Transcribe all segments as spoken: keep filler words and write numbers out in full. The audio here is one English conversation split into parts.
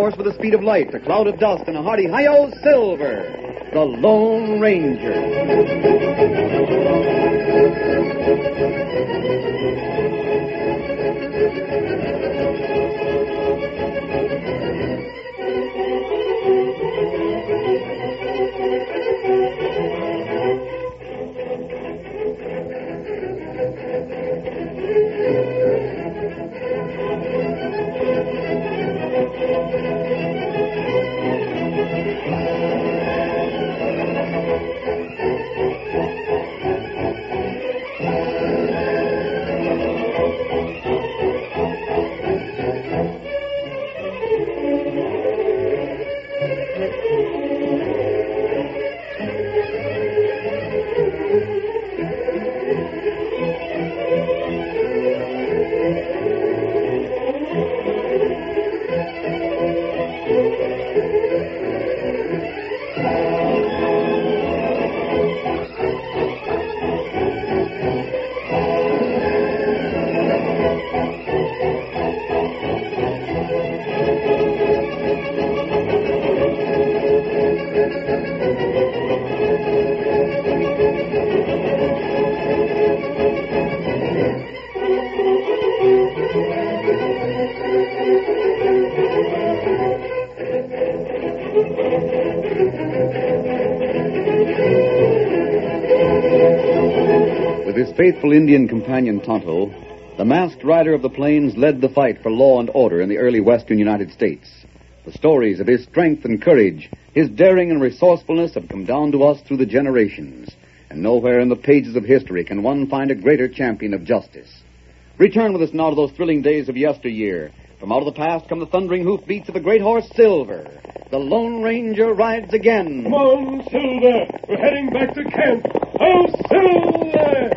horse with the speed of light, a cloud of dust, and a hearty hi-yo, Silver, the Lone With his faithful Indian companion Tonto, the masked rider of the plains led the fight for law and order in the early western United States. The stories of his strength and courage, his daring and resourcefulness have come down to us through the generations, and nowhere in the pages of history can one find a greater champion of justice. Return with us now to those thrilling days of yesteryear. From out of the past come the thundering hoofbeats of the great horse Silver. The Lone Ranger rides again. Come on, Silver. We're heading back to camp. Oh, Silver!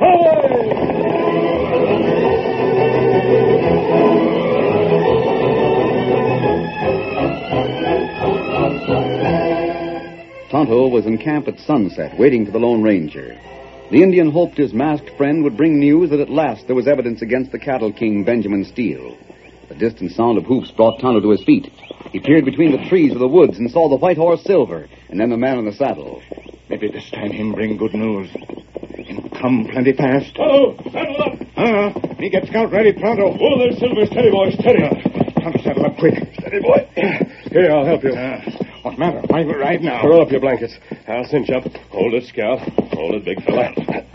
Tonto was in camp at sunset, waiting for the Lone Ranger. The Indian hoped his masked friend would bring news that at last there was evidence against the cattle king, Benjamin Steele. The distant sound of hoofs brought Tonto to his feet. He peered between the trees of the woods and saw the white horse Silver, and then the man on the saddle. Maybe this time him bring good news. Him come plenty fast. Oh, saddle up. Ah, me get scout ready pronto. Oh, there's Silver. Steady, boy, steady. Uh, Tonto, saddle up quick. Steady, boy. Here, I'll help you. Uh, what matter? Why we ride now? Roll up your blankets. I'll cinch up. Hold it, Scout. Hold it, big fella.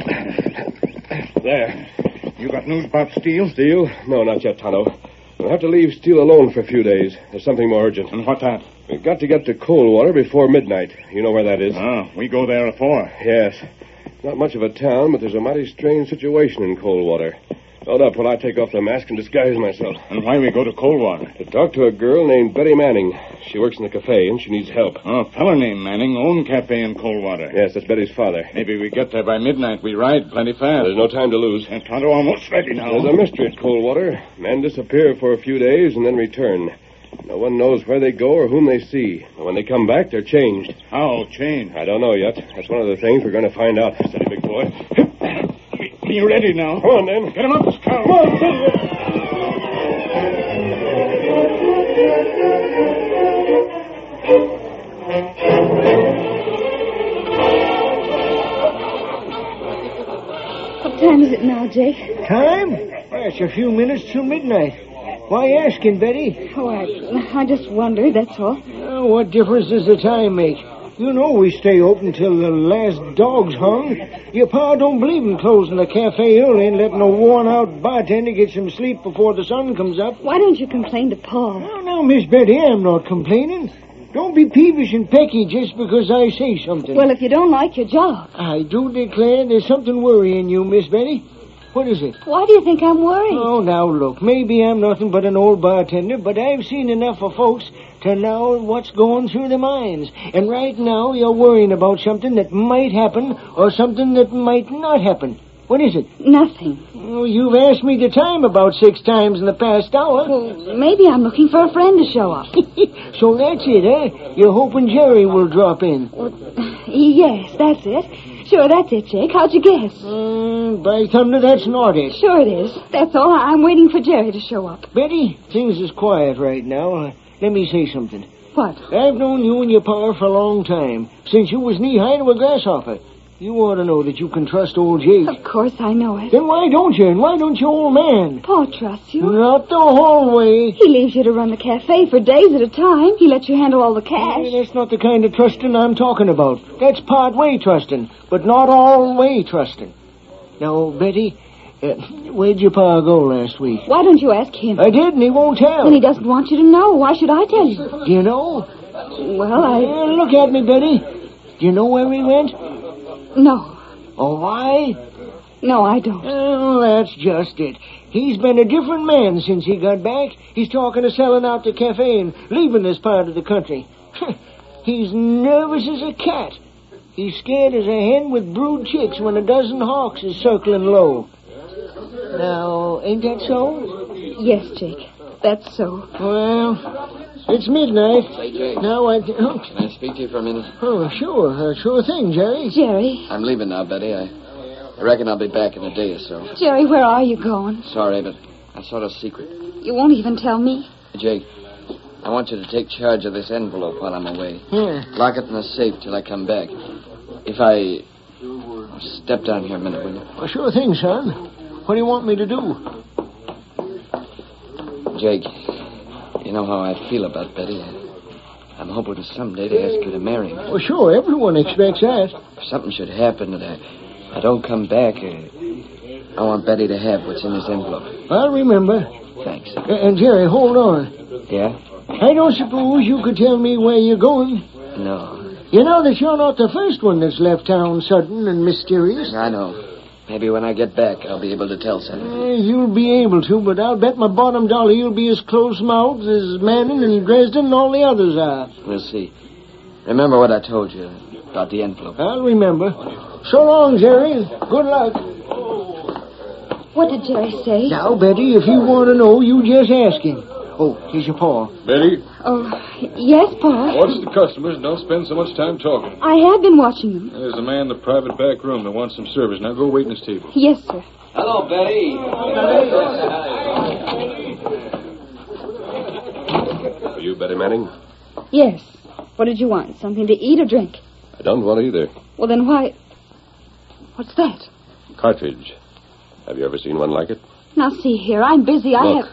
There. You got news about Steele? Steele? No, not yet, Tonto. We'll have to leave Steele alone for a few days. There's something more urgent. And what that? We've got to get to Coldwater before midnight. You know where that is? Oh, we go there afore. Yes. Not much of a town, but there's a mighty strange situation in Coldwater. Hold up while I take off the mask and disguise myself. And why we go to Coldwater? To talk to a girl named Betty Manning. She works in the cafe, and she needs help. Oh, a fella named Manning own cafe in Coldwater. Yes, that's Betty's father. Maybe we get there by midnight. We ride plenty fast. There's no time to lose. And Tonto almost ready now. There's a mystery at Coldwater. Men disappear for a few days and then return. No one knows where they go or whom they see. But when they come back, they're changed. How changed? I don't know yet. That's one of the things we're going to find out. Steady, big boy. You ready now? Come on, then. Get him up, Scout. Come on, Silver. What time is it now, Jake? Time? Well, it's a few minutes till midnight. Why asking, Betty? Oh, I, I just wondered, that's all. Oh, what difference does the time make? You know we stay open till the last dog's hung. Your pa don't believe in closing the cafe early and letting a worn-out bartender get some sleep before the sun comes up. Why don't you complain to Pa? Oh, now, Miss Betty, I'm not complaining. Don't be peevish and pecky just because I say something. Well, if you don't like your job. I do declare there's something worrying you, Miss Betty. What is it? Why do you think I'm worried? Oh, now, look, maybe I'm nothing but an old bartender, but I've seen enough of folks to know what's going through their minds. And right now, you're worrying about something that might happen or something that might not happen. What is it? Nothing. Oh, you've asked me the time about six times in the past hour. Well, maybe I'm looking for a friend to show up. So that's it, eh? You're hoping Jerry will drop in. Well, yes, that's it. Sure, that's it, Jake. How'd you guess? Mm, by thunder, that's not it. Sure it is. That's all. I'm waiting for Jerry to show up. Betty, things is quiet right now. let me say something. What? I've known you and your pa for a long time, since you was knee-high to a grasshopper. You ought to know that you can trust old Jake. Of course I know it. Then why don't you? And why don't you, old man? Pa trusts you. Not the whole way. He leaves you to run the cafe for days at a time. He lets you handle all the cash. Hey, that's not the kind of trusting I'm talking about. That's part-way trusting, but not all-way trusting. Now, Betty, uh, where'd your pa go last week? Why don't you ask him? I did, and he won't tell. Then he doesn't want you to know. Why should I tell you? Do you know? Well, I... Uh, look at me, Betty. Do you know where he went? No. Oh, why? No, I don't. Oh, that's just it. He's been a different man since he got back. He's talking of selling out the cafe and leaving this part of the country. He's nervous as a cat. He's scared as a hen with brood chicks when a dozen hawks is circling low. Now, ain't that so? Yes, Jake. That's so. Well, it's midnight. Say, Jake. Now I... Oh, Can I speak to you for a minute? oh sure. Uh, sure thing, Jerry. Jerry. I'm leaving now, Betty. I, I reckon I'll be back in a day or so. Jerry, where are you going? Sorry, but I sort of secret. You won't even tell me? Jake, I want you to take charge of this envelope while I'm away. Yeah. Lock it in the safe till I come back. If I... Step down here a minute, will you? Well, sure thing, son. What do you want me to do? Jake, you know how I feel about Betty. I'm hoping to someday to ask you to marry me. Well, sure. Everyone expects that. If something should happen that I, I don't come back, uh, I want Betty to have what's in this envelope. I'll remember. Thanks. Uh, and, Jerry, hold on. Yeah? I don't suppose you could tell me where you're going. No. You know that you're not the first one that's left town sudden and mysterious. I know. Maybe when I get back, I'll be able to tell something. Uh, you'll be able to, but I'll bet my bottom dollar you'll be as close-mouthed as Manning and Dresden and all the others are. We'll see. Remember what I told you about the envelope. I'll remember. So long, Jerry. Good luck. What did Jerry say? Now, Betty, if you want to know, you just ask him. Oh, here's your paw. Betty, Oh, yes, Pa. watch the customers and don't spend so much time talking. I have been watching them. There's a man in the private back room that wants some service. Now go wait in his table. Yes, sir. Hello, Betty. Are you Betty Manning? Yes. What did you want? Something to eat or drink? I don't want either. Well, then why... What's that? Cartridge. Have you ever seen one like it? Now, see here. I'm busy. I Look. have...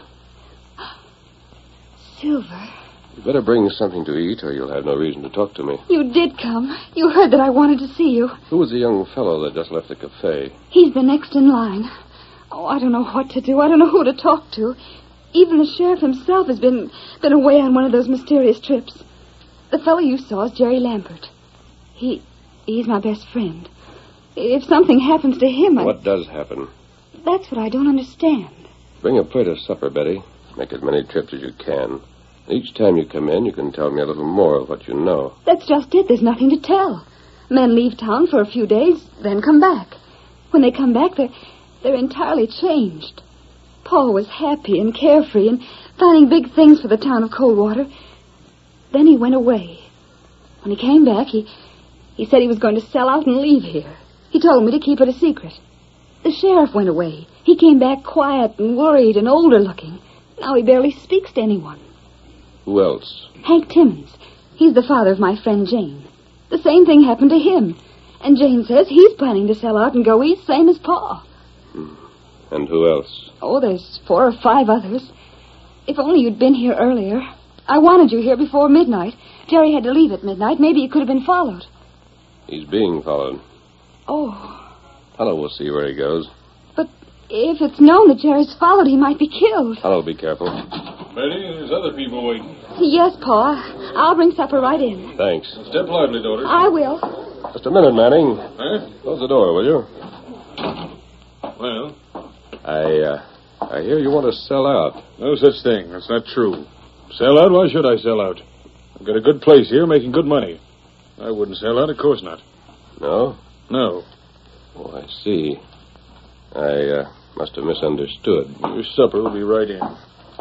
Silver. You better bring something to eat or you'll have no reason to talk to me. You did come. You heard that I wanted to see you. Who was the young fellow that just left the cafe? He's the next in line. Oh, I don't know what to do. I don't know who to talk to. Even the sheriff himself has been, been away on one of those mysterious trips. The fellow you saw is Jerry Lambert. He, he's my best friend. If something happens to him, I... What does happen? That's what I don't understand. Bring a plate of supper, Betty. Make as many trips as you can. Each time you come in, you can tell me a little more of what you know. That's just it. There's nothing to tell. Men leave town for a few days, then come back. When they come back, they're, they're entirely changed. Paul was happy and carefree and planning big things for the town of Coldwater. Then he went away. When he came back, he, he said he was going to sell out and leave here. He told me to keep it a secret. The sheriff went away. He came back quiet and worried and older looking. Now he barely speaks to anyone. Who else? Hank Timmons. He's the father of my friend Jane. The same thing happened to him. And Jane says he's planning to sell out and go east, same as Pa. Hmm. And who else? Oh, there's four or five others. If only you'd been here earlier. I wanted you here before midnight. Jerry had to leave at midnight. Maybe you could have been followed. He's being followed. Oh. Hello, we'll see where he goes. But if it's known that Jerry's followed, he might be killed. Hello, be careful. Betty, there's other people waiting. Yes, Pa. I'll bring supper right in. Thanks. Step lively, daughter. I will. Just a minute, Manning. Huh? Close the door, will you? Well, I, uh, I hear you want to sell out. no such thing. That's not true. Sell out? Why should I sell out? I've got a good place here making good money. I wouldn't sell out, of course not. No? No. Oh, I see. I, uh, must have misunderstood. Your supper will be right in.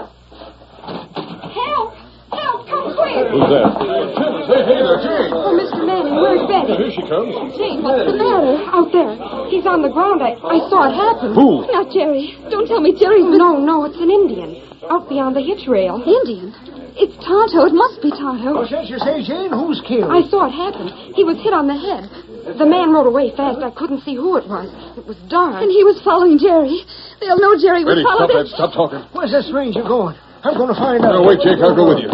Help! Help! Come quick! Who's that? Timmons. Hey, hey there, Jane. Oh, Mister Manning, where's Betty? Here she comes. Jane, what's the matter? Out there. He's on the ground. I, I saw it happen. Who? Not Jerry. Don't tell me Jerry's been... No, no, it's an Indian. Out beyond the hitch rail. Indian? It's Tonto. It must be Tonto. What's that you say, Jane? Who's killed? I saw it happen. He was hit on the head. The man rode away fast. I couldn't see who it was. It was dark. And he was following Jerry. They'll know Jerry was Betty, following stop them. that. Stop talking. Where's that stranger going? I'm going to find out. No, wait, Jake. I'll go with you.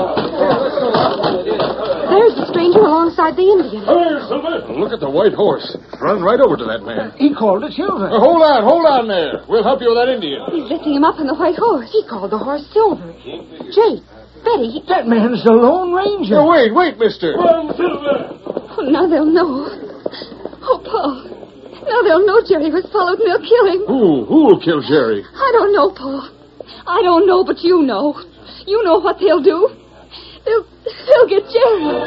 There's the stranger alongside the Indian. Hey, Silver. Look at the white horse. Run right over to that man. He called it Silver. Uh, hold on. Hold on there. We'll help you with that Indian. He's lifting him up on the white horse. He called the horse Silver. Jake, Betty, he... That man's the Lone Ranger. No, wait, wait, mister. Oh, now they'll know. Oh, Paul. Now they'll know Jerry was followed and they'll kill him. Who? Who will kill Jerry? I don't know, Paul. I don't know, but you know. You know what they'll do. They'll, they'll get Jerry.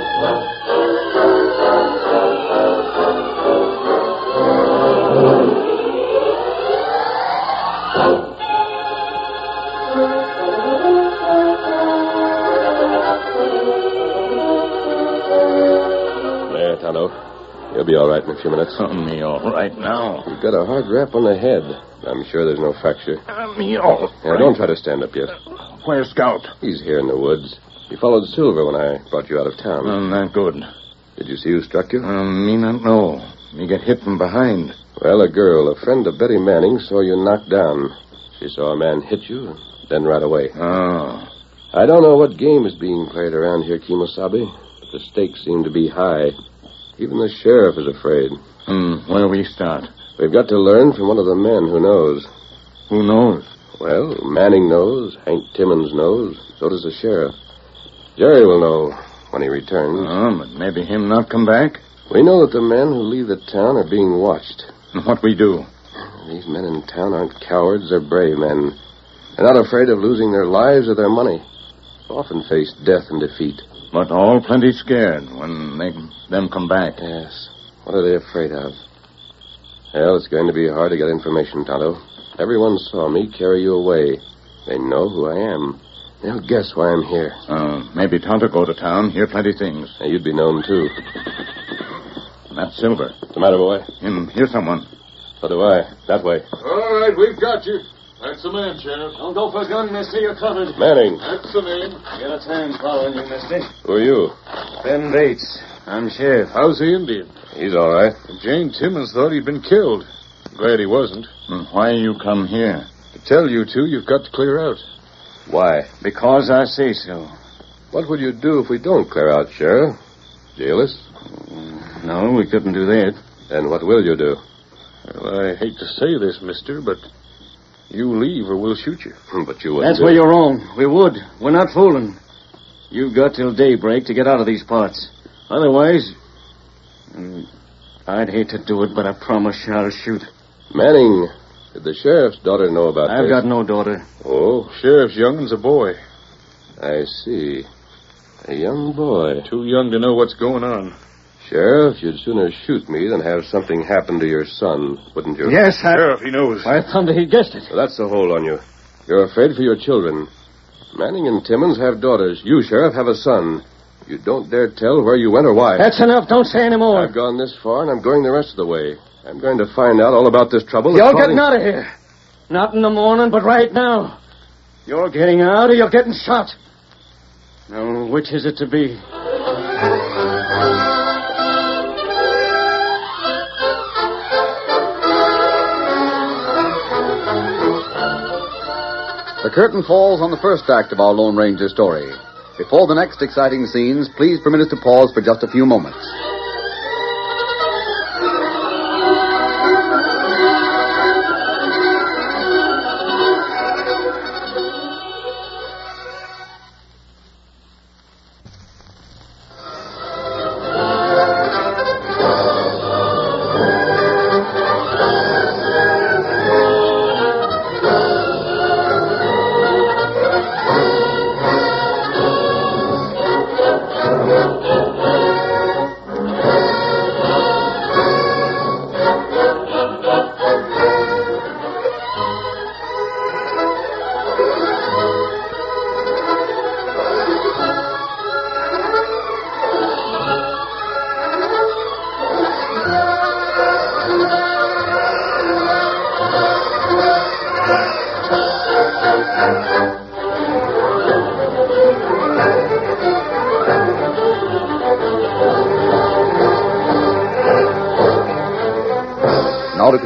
There, Tonto. You'll be all right in a few minutes. Oh, me all right now. You've got a hard rap on the head. I'm sure there's no fracture. Uh, me all Yeah, right. don't try to stand up yet. Where's Scout? He's here in the woods. He followed Silver when I brought you out of town. Oh, not good. Did you see who struck you? Uh, me not know. Me get hit from behind. Well, a girl, a friend of Betty Manning, saw you knocked down. She saw a man hit you, and then right away. Oh. I don't know what game is being played around here, Kimosabe, but the stakes seem to be high. Even the sheriff is afraid. Hmm, where we start? We've got to learn from one of the men who knows. Who knows? Well, Manning knows, Hank Timmons knows, so does the sheriff. Jerry will know when he returns. Oh, but maybe him not come back? We know that the men who leave the town are being watched. And what we do? These men in town aren't cowards, they're brave men. They're not afraid of losing their lives or their money. Often face death and defeat. But all plenty scared when they them come back. Yes. What are they afraid of? Well, it's going to be hard to get information, Tonto. Everyone saw me carry you away. They know who I am. They'll guess why I'm here. Uh, maybe Tonto go to town, hear plenty things. Now, you'd be known, too. That's Silver. What's the matter, boy? Him, hear someone. So do I. That way. All right, we've got you. That's the man, Sheriff. Don't go for a gun, mister. You're covered. Manning. That's the name. Get a hand following you, mister. Who are you? Ben Bates. I'm sheriff. How's the Indian? He's all right. Jane Timmons thought he'd been killed. Glad he wasn't. Hmm, why you come here? To tell you two, you've got to clear out. Why? Because I say so. What would you do if we don't clear out, Sheriff? Jail us? No, we couldn't do that. Then what will you do? Well, I hate to say this, mister, but you leave or we'll shoot you. But you wouldn't That's do where it. you're wrong. We would. We're not fooling. You've got till daybreak to get out of these parts. Otherwise, mm, I'd hate to do it, but I promise you I'll shoot. Manning, did the sheriff's daughter know about I've this? got no daughter. Oh, Sheriff's youngin's a boy. I see. A young boy. Too young to know what's going on. Sheriff, you'd sooner shoot me than have something happen to your son, wouldn't you? Yes, I... Sheriff, he knows. Why, thunder, he guessed it. So that's the hold on you. You're afraid for your children. Manning and Timmons have daughters. You, Sheriff, have a son. You don't dare tell where you went or why. That's enough. Don't say any more. I've gone this far, and I'm going the rest of the way. I'm going to find out all about this trouble. You're that's getting causing- out of here. Not in the morning, but right now. You're getting out or you're getting shot. Now, which is it to be? The curtain falls on the first act of our Lone Ranger story. Before the next exciting scenes, please permit us to pause for just a few moments.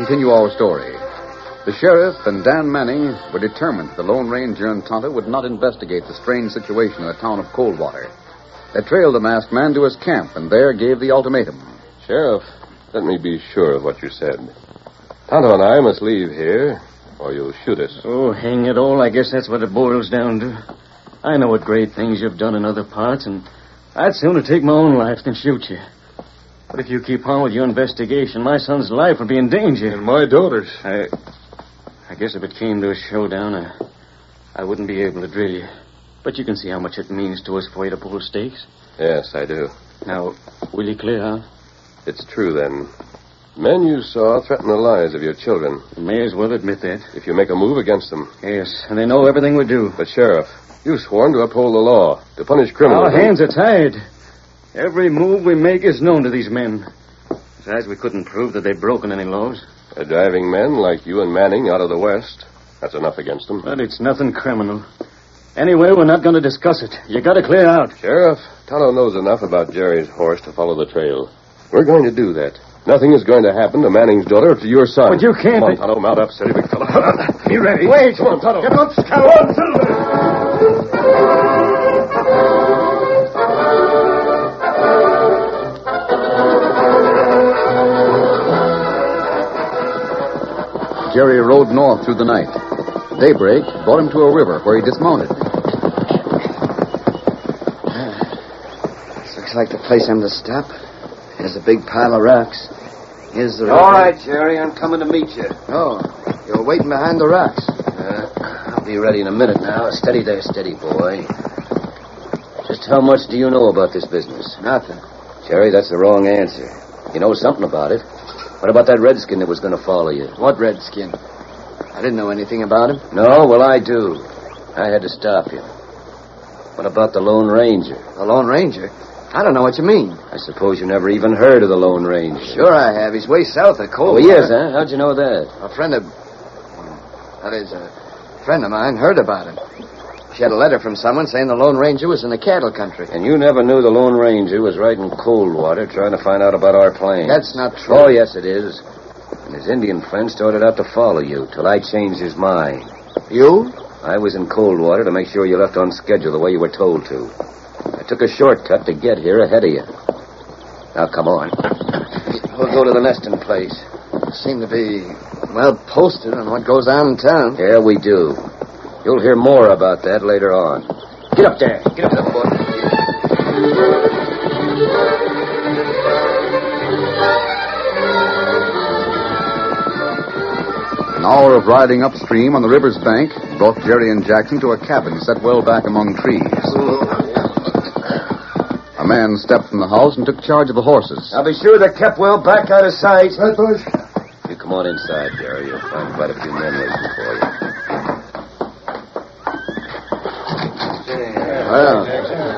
continue our story. The sheriff and Dan Manning were determined the Lone Ranger and Tonto would not investigate the strange situation in the town of Coldwater. They trailed the masked man to his camp and there gave the ultimatum. Sheriff, let me be sure of what you said. Tonto and I must leave here, or you'll shoot us. Oh, hang it all. I guess that's what it boils down to. I know what great things you've done in other parts, and I'd sooner take my own life than shoot you. But if you keep on with your investigation, my son's life will be in danger. And my daughter's. I... I guess if it came to a showdown, I, I wouldn't be able to drill you. But you can see how much it means to us for you to pull stakes. Yes, I do. Now, will you clear out? It's true, then. Men you saw threaten the lives of your children. You may as well admit that. If you make a move against them. Yes, and they know everything we do. But, Sheriff, you've sworn to uphold the law, to punish criminals. Our hands are tied. Every move we make is known to these men. Besides, we couldn't prove that they've broken any laws. They're driving men like you and Manning out of the West. That's enough against them. But it's nothing criminal. Anyway, we're not going to discuss it. You got to clear out. Sheriff, Tonto knows enough about Jerry's horse to follow the trail. We're going to do that. Nothing is going to happen to Manning's daughter or to your son. But you can't... Come on, Tonto, mount up, steady, big fella. Be ready. Wait. Come on, Tonto. Get up, scout. On, Silver. Jerry rode north through the night. Daybreak brought him to a river where he dismounted. This looks like the place I'm to stop. There's a big pile of rocks. Here's the river. All right, Jerry, I'm coming to meet you. Oh, you're waiting behind the rocks. Uh, I'll be ready in a minute now. Steady there, steady, boy. Just how much do you know about this business? Nothing. Jerry, that's the wrong answer. You know something about it. What about that redskin that was going to follow you? What redskin? I didn't know anything about him. No? Well, I do. I had to stop you. What about the Lone Ranger? The Lone Ranger? I don't know what you mean. I suppose you never even heard of the Lone Ranger. Sure I have. He's way south of Coldwater. Oh, he is, huh? How'd you know that? A friend of... That is, a friend of mine heard about him. She had a letter from someone saying the Lone Ranger was in the cattle country. And you never knew the Lone Ranger was right in Coldwater trying to find out about our plane. That's not true. Oh, yes, it is. And his Indian friend started out to follow you till I changed his mind. You? I was in Coldwater to make sure you left on schedule the way you were told to. I took a shortcut to get here ahead of you. Now, come on. We'll go to the nesting place. Seem to be well posted on what goes on in town. Yeah, we do. You'll hear more about that later on. Get up there. Get up there, boy. An hour of riding upstream on the river's bank brought Jerry and Jackson to a cabin set well back among trees. A man stepped from the house and took charge of the horses. Now be sure they're kept well back out of sight. Right, boys. You come on inside, Jerry. You'll find quite a few men waiting for you. Well,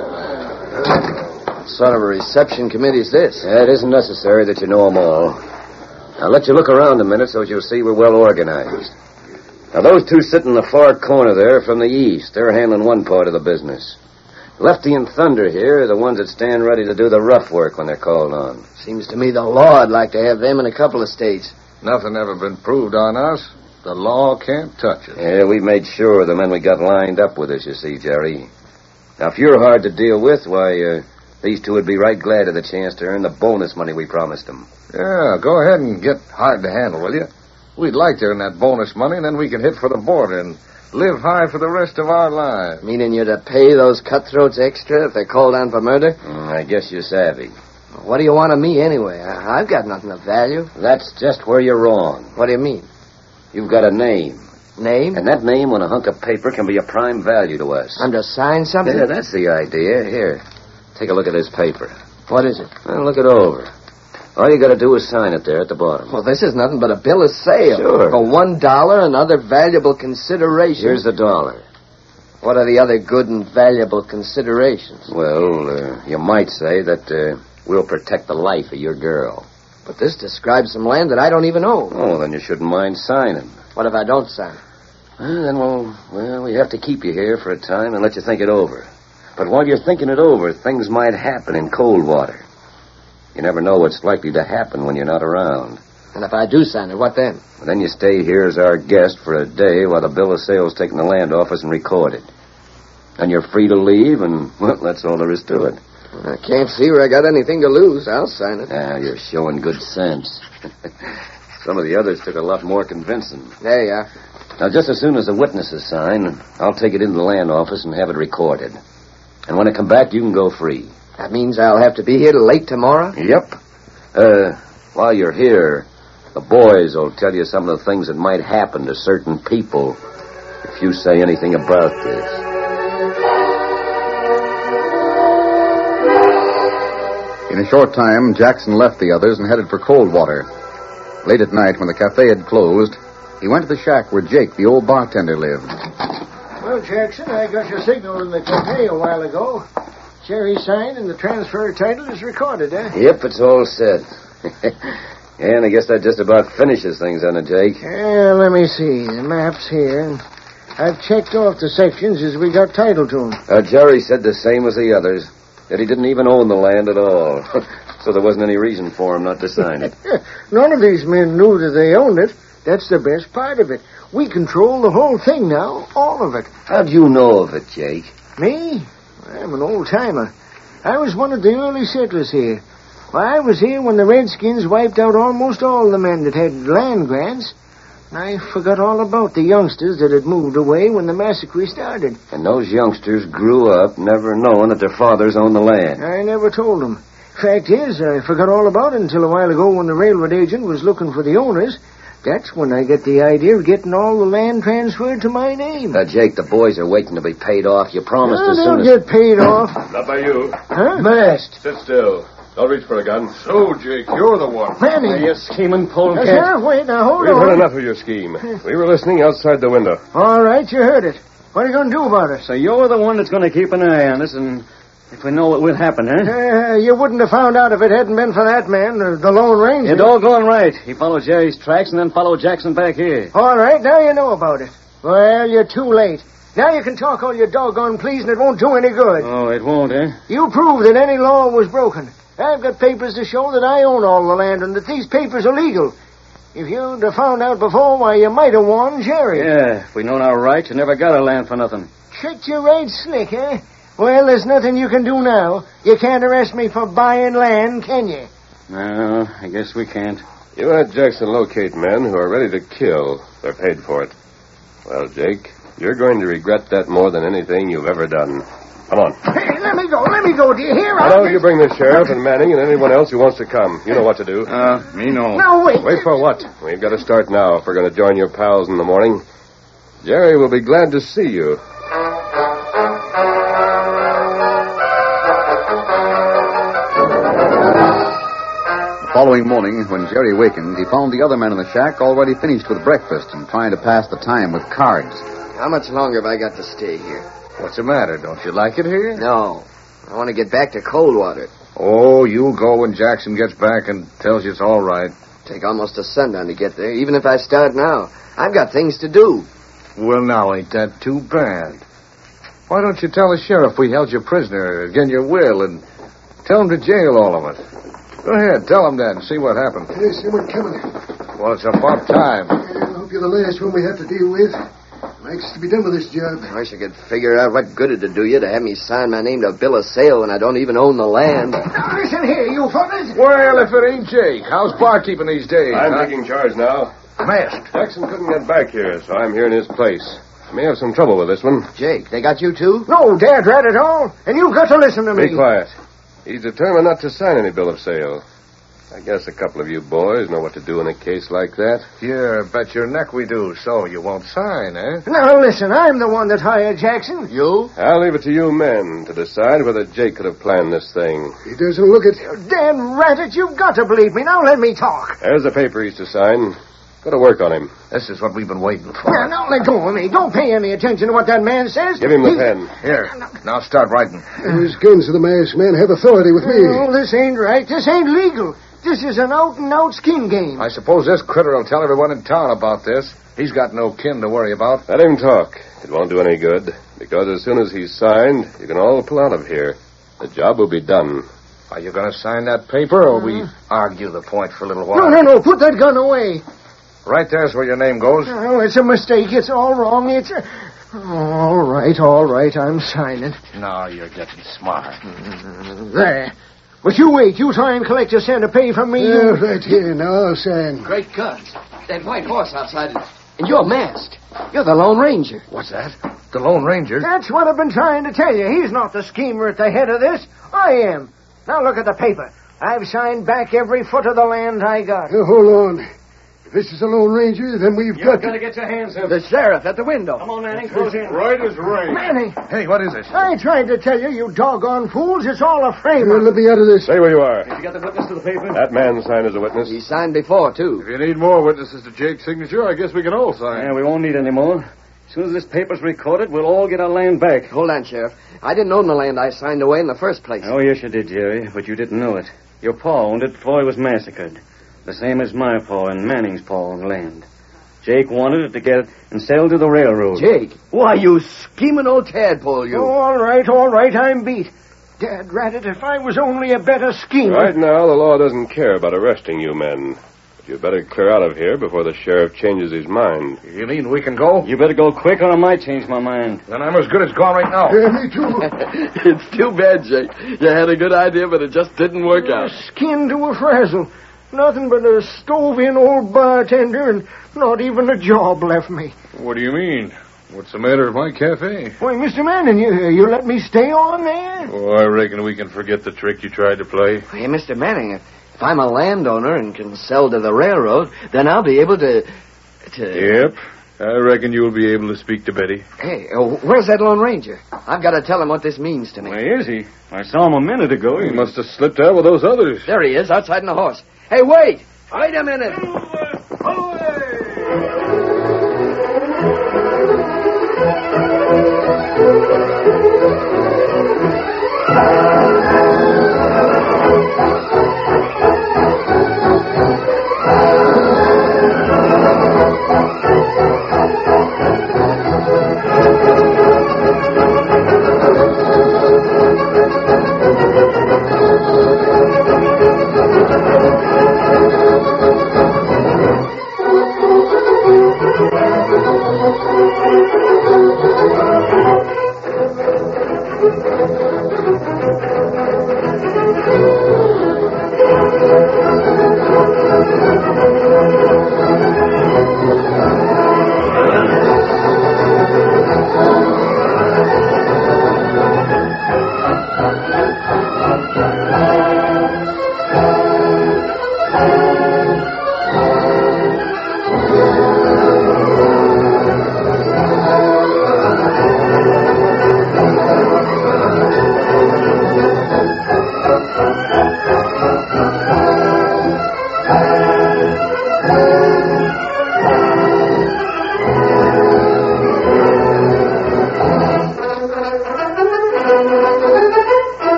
what sort of a reception committee is this? Yeah, it isn't necessary that you know them all. I'll let you look around a minute so you'll see we're well organized. Now, those two sitting in the far corner there from the east, they're handling one part of the business. Lefty and Thunder here are the ones that stand ready to do the rough work when they're called on. Seems to me the law would like to have them in a couple of states. Nothing ever been proved on us. The law can't touch it. Yeah, we made sure of the men we got lined up with us, you see, Jerry. Now, if you're hard to deal with, why, uh, these two would be right glad of the chance to earn the bonus money we promised them. Yeah, go ahead and get hard to handle, will you? We'd like to earn that bonus money, and then we can hit for the border and live high for the rest of our lives. Meaning you're to pay those cutthroats extra if they're called on for murder? Mm, I guess you're savvy. What do you want of me, anyway? I- I've got nothing of value. That's just where you're wrong. What do you mean? You've got a name. Name? And that name on a hunk of paper can be a prime value to us. I'm to sign something? Yeah, that's the idea. Here, take a look at this paper. What is it? Well, look it over. All you got to do is sign it there at the bottom. Well, this is nothing but a bill of sale. Sure. For one dollar and other valuable considerations. Here's the dollar. What are the other good and valuable considerations? Well, uh, you might say that uh, we'll protect the life of your girl. But this describes some land that I don't even own. Oh, then you shouldn't mind signing. What if I don't sign? Well, then we'll, well, we have to keep you here for a time and let you think it over. But while you're thinking it over, things might happen in Coldwater. You never know what's likely to happen when you're not around. And if I do sign it, what then? Well, then you stay here as our guest for a day while the bill of sale's taken to the land office and recorded. Then you're free to leave, and, well, that's all there is to it. I can't see where I got anything to lose. I'll sign it. Ah, you're showing good sense. Some of the others took a lot more convincing. There you are. Now, just as soon as the witnesses sign, I'll take it into the land office and have it recorded. And when I come back, you can go free. That means I'll have to be here till late tomorrow? Yep. Uh, while you're here, the boys will tell you some of the things that might happen to certain people if you say anything about this. In a short time, Jackson left the others and headed for Coldwater. Late at night, when the cafe had closed, he went to the shack where Jake, the old bartender, lived. Well, Jackson, I got your signal in the cafe a while ago. Jerry signed and the transfer title is recorded, eh? Yep, it's all set. Yeah, and I guess that just about finishes things, doesn't it, Jake? Yeah, let me see. The map's here. I've checked off the sections as we got title to them. Uh, Jerry said the same as the others, that he didn't even own the land at all. So there wasn't any reason for him not to sign it. None of these men knew that they owned it. That's the best part of it. We control the whole thing now, all of it. How'd you know of it, Jake? Me? I'm an old-timer. I was one of the early settlers here. Why, I was here when the Redskins wiped out almost all the men that had land grants. I forgot all about the youngsters that had moved away when the massacre started. And those youngsters grew up never knowing that their fathers owned the land. I never told them. Fact is, I forgot all about it until a while ago when the railroad agent was looking for the owners. That's when I get the idea of getting all the land transferred to my name. Now, Jake, the boys are waiting to be paid off. You promised well, as they'll soon as... get paid off. Not by you. Huh? Mast. Sit still. Don't reach for a gun. So, Jake, you're the one. Manny. Are you scheming, polecat? Sheriff, wait, now hold We've on. heard enough of your scheme. We were listening outside the window. All right, you heard it. What are you going to do about it? So you're the one that's going to keep an eye on us, and if we know what will happen, huh? Uh, you wouldn't have found out if it hadn't been for that man, uh, the Lone Ranger. You're doggone right. He followed Jerry's tracks and then followed Jackson back here. All right, now you know about it. Well, you're too late. Now you can talk all your doggone pleas and it won't do any good. Oh, it won't, eh? You prove that any law was broken. I've got papers to show that I own all the land and that these papers are legal. If you'd have found out before, why, you might have won Jerry. Yeah, if we'd known our rights, you never got our land for nothing. Tricked you right slick, eh? Well, there's nothing you can do now. You can't arrest me for buying land, can you? No, I guess we can't. You had Jackson locate men who are ready to kill. They're paid for it. Well, Jake, you're going to regret that more than anything you've ever done. Come on. Hey, let me go, let me go. Do you hear? I know you bring the sheriff and Manning and anyone else who wants to come. You know what to do. Uh, me no. No, wait. Wait for what? We've got to start now if we're going to join your pals in the morning. Jerry will be glad to see you. The following morning, when Jerry wakened, he found the other men in the shack already finished with breakfast and trying to pass the time with cards. How much longer have I got to stay here? What's the matter? Don't you like it here? No. I want to get back to Coldwater. Oh, you'll go when Jackson gets back and tells you it's all right. Take almost a sundown to get there, even if I start now. I've got things to do. Well, now, ain't that too bad? Why don't you tell the sheriff we held you prisoner, again your will, and tell him to jail all of us? Go ahead, tell him that and see what happens. Hey, someone coming. Well, it's about time. I hope you're the last one we have to deal with. I'm anxious to be done with this job. I wish I could figure out what good it'd do you to have me sign my name to a bill of sale when I don't even own the land. Now, listen here, you fellas. Well, if it ain't Jake, how's barkeeping these days? I'm huh? taking charge now. Masked. Jackson couldn't get back here, so I'm here in his place. I may have some trouble with this one. Jake, they got you too? No, dad rat at all. And you've got to listen to me. Be quiet. He's determined not to sign any bill of sale. I guess a couple of you boys know what to do in a case like that. Yeah, bet your neck we do, so you won't sign, eh? Now, listen, I'm the one that hired Jackson. You? I'll leave it to you men to decide whether Jake could have planned this thing. He doesn't look it. Dan Ratted, you've got to believe me. Now let me talk. There's the paper he's to sign. Go to work on him. This is what we've been waiting for. Now, now let go of me. Don't pay any attention to what that man says. Give him the He- pen. Here, now start writing. These guns of the masked man have authority with me. Oh, this ain't right. This ain't legal. This is an out-and-out skin game. I suppose this critter will tell everyone in town about this. He's got no kin to worry about. Let him talk. It won't do any good, because as soon as he's signed, you can all pull out of here. The job will be done. Are you going to sign that paper, or we argue the point for a little while? No, no, no. Put that gun away. Right there's where your name goes. Oh, it's a mistake. It's all wrong. It's a... All right, all right. I'm signing. Now you're getting smart. There. But you wait. You try and collect a cent to pay from me. Yeah, you... right here. Now, Sam. Great guns. That white horse outside. And you're masked. You're the Lone Ranger. What's that? The Lone Ranger? That's what I've been trying to tell you. He's not the schemer at the head of this. I am. Now look at the paper. I've signed back every foot of the land I got. Now, hold on. If this is a Lone Ranger, then we've You've got got to get your hands up. The sheriff at the window. Come on, Manning. Close in. Right as rain. Manning. Hey, what is it? I tried to tell you, you doggone fools. It's all a frame. Here, let me out of this. Stay where you are. You got the witness to the paper? That man signed as a witness. He signed before, too. If you need more witnesses to Jake's signature, I guess we can all sign. Yeah, we won't need any more. As soon as this paper's recorded, we'll all get our land back. Hold on, Sheriff. I didn't own the land I signed away in the first place. Oh, yes, you did, Jerry, but you didn't know it. Your pa owned it before he was massacred. The same as my pa and Manning's pa owned land. Jake wanted it to get it and sell to the railroad. Jake? Why, you scheming old tadpole, you. Oh, all right, all right. I'm beat. Dad rat it, if I was only a better schemer. Right now, the law doesn't care about arresting you men. But you better clear out of here before the sheriff changes his mind. You mean we can go? You better go quick or I might change my mind. Then I'm as good as gone right now. Yeah, me too. It's too bad, Jake. You had a good idea, but it just didn't work out. Skin to a frazzle. Nothing but a stove-in old bartender and not even a job left me. What do you mean? What's the matter with my cafe? Why, Mister Manning, you, you let me stay on there? Oh, I reckon we can forget the trick you tried to play. Hey, Mister Manning, if, if I'm a landowner and can sell to the railroad, then I'll be able to... to... Yep. I reckon you'll be able to speak to Betty. Hey, uh, where's that Lone Ranger? I've got to tell him what this means to me. Where is he? I saw him a minute ago. He must have slipped out with those others. There he is, outside on the horse. Hey, wait! Wait a minute!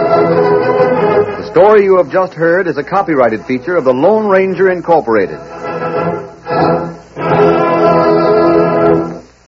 The story you have just heard is a copyrighted feature of the Lone Ranger Incorporated.